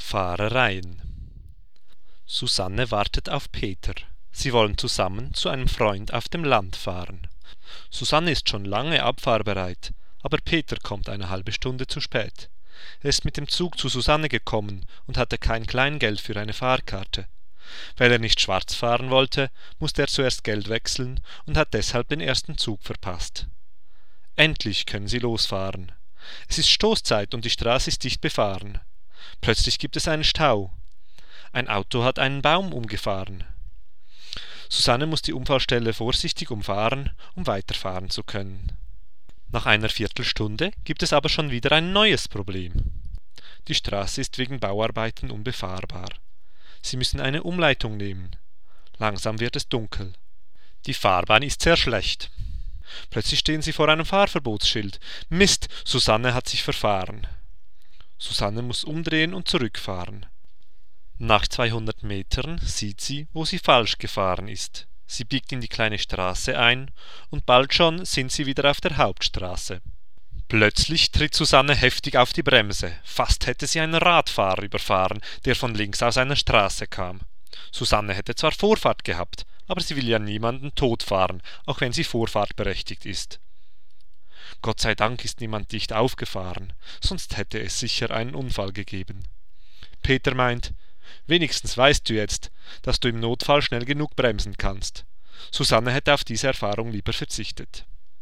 Fahrereien. Susanne wartet auf Peter. Sie wollen zusammen zu einem Freund auf dem Land fahren. Susanne ist schon lange abfahrbereit, aber Peter kommt eine halbe Stunde zu spät. Er ist mit dem Zug zu Susanne gekommen und hatte kein Kleingeld für eine Fahrkarte. Weil er nicht schwarz fahren wollte, musste er zuerst Geld wechseln und hat deshalb den ersten Zug verpasst. Endlich können sie losfahren. Es ist Stoßzeit und die Straße ist dicht befahren. Plötzlich gibt es einen Stau. Ein Auto hat einen Baum umgefahren. Susanne muss die Unfallstelle vorsichtig umfahren, um weiterfahren zu können. Nach einer Viertelstunde gibt es aber schon wieder ein neues Problem. Die Straße ist wegen Bauarbeiten unbefahrbar. Sie müssen eine Umleitung nehmen. Langsam wird es dunkel. Die Fahrbahn ist sehr schlecht. Plötzlich stehen sie vor einem Fahrverbotsschild. Mist, Susanne hat sich verfahren. Susanne muss umdrehen und zurückfahren. Nach 200 Metern sieht sie, wo sie falsch gefahren ist. Sie biegt in die kleine Straße ein und bald schon sind sie wieder auf der Hauptstraße. Plötzlich tritt Susanne heftig auf die Bremse. Fast hätte sie einen Radfahrer überfahren, der von links aus einer Straße kam. Susanne hätte zwar Vorfahrt gehabt, aber sie will ja niemanden totfahren, auch wenn sie vorfahrtberechtigt ist. Gott sei Dank ist niemand dicht aufgefahren, sonst hätte es sicher einen Unfall gegeben. Peter meint, wenigstens weißt du jetzt, dass du im Notfall schnell genug bremsen kannst. Susanne hätte auf diese Erfahrung lieber verzichtet.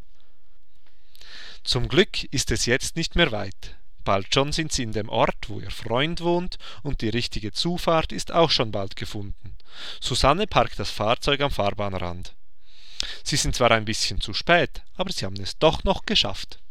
Zum Glück ist es jetzt nicht mehr weit. Bald schon sind sie in dem Ort, wo ihr Freund wohnt, und die richtige Zufahrt ist auch schon bald gefunden. Susanne parkt das Fahrzeug am Fahrbahnrand. Sie sind zwar ein bisschen zu spät, aber sie haben es doch noch geschafft.